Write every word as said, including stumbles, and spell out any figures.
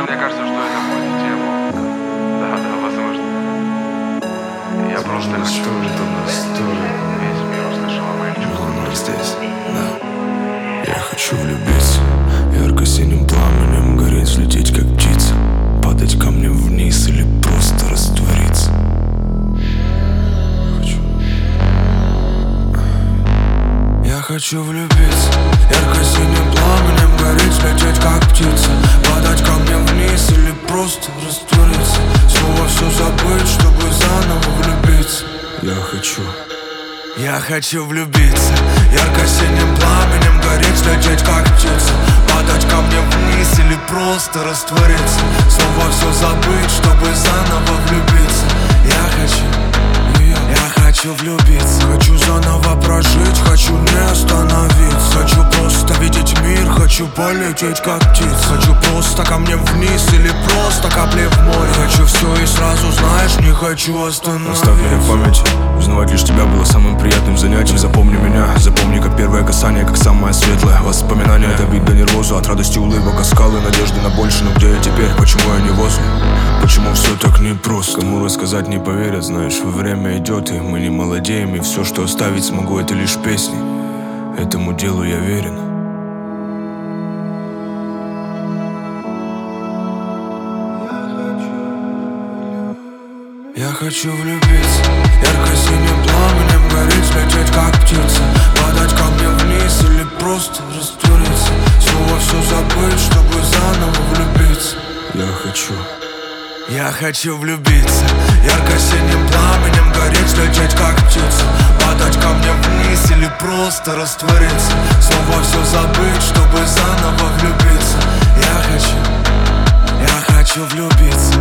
мне кажется, что это будет тема. Да, да, возможно. Я просто хочу, чтобы весь мир услышал о моих чувствах. Здесь, да. Я хочу влюбиться, ярко-синим пламенем гореть, взлететь как птица, падать камнем вниз или просто раствориться. Хочу. Я хочу влюбиться, ярко-синим пламенем гореть, взлететь как птица, падать камнем вниз или просто раствориться. Снова все забыть, чтобы заново влюбиться. Я хочу. Я хочу влюбиться, ярко-синим пламенем гореть, взлететь как птица, падать камнем вниз или просто раствориться. Снова все забыть, чтобы заново влюбиться. Я хочу, я хочу влюбиться. Хочу заново прожить, хочу не остановиться. Хочу просто видеть мир, хочу полететь как птица. Хочу просто камнем вниз или просто капли в море. Хочу все и сразу, знаешь, не хочу остановиться. Оставь меня в памяти, узнавать лишь тебя было самым приятным занятием. Запомни меня, запомни как первое касание, как самое светлое воспоминание. Это бит до нервозу, от радости улыбок, от скалы, надежды на больше. Но где я теперь, почему я не возле? Почему все так непросто? Кому рассказать не поверят, знаешь, время идет и мы не молодеем. И все, что оставить смогу, это лишь песни. Этому делу я верен. Я хочу влюбиться, ярко-синим пламенем гореть, взлететь как птица, падать камнем вниз или просто раствориться. Снова все забыть, чтобы заново влюбиться. Я хочу. Я хочу влюбиться, ярко-синим пламенем гореть, взлететь как птица, падать камнем вниз или просто раствориться. Снова все забыть, чтобы заново влюбиться. Я хочу, я хочу влюбиться.